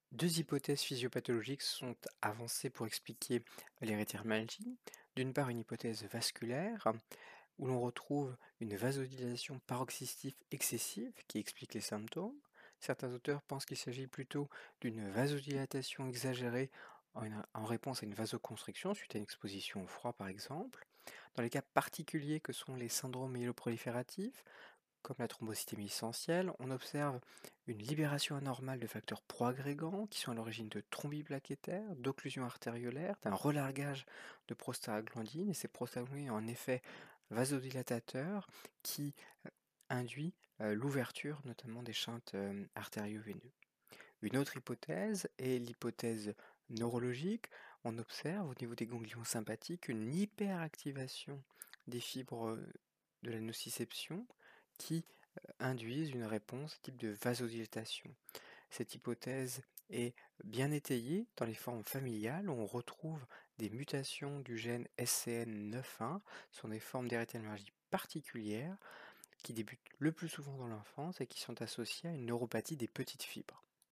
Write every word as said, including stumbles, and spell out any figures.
Deux hypothèses physiopathologiques sont avancées pour expliquer l'érythromélalgie. D'une part, une hypothèse vasculaire, où l'on retrouve une vasodilatation paroxystive excessive qui explique les symptômes. Certains auteurs pensent qu'il s'agit plutôt d'une vasodilatation exagérée en, en réponse à une vasoconstriction suite à une exposition au froid par exemple. Dans les cas particuliers que sont les syndromes myéloprolifératifs, comme la thrombocytémie essentielle, on observe une libération anormale de facteurs proagrégants qui sont à l'origine de thrombie plaquettaire, d'occlusion artériolaire, d'un relargage de prostaglandines, et ces prostaglandines ont un effet vasodilatateur qui euh, induit euh, l'ouverture notamment des shunts euh, artério-veineux. Une autre hypothèse est l'hypothèse neurologique. On observe au niveau des ganglions sympathiques une hyperactivation des fibres euh, de la nociception qui euh, induisent une réponse type de vasodilatation. Cette hypothèse est bien étayée dans les formes familiales où on retrouve des mutations du gène S C N neuf un, ce sont des formes d'érythromélalgie particulières qui débutent le plus souvent dans l'enfance et qui sont associées à une neuropathie des petites fibres.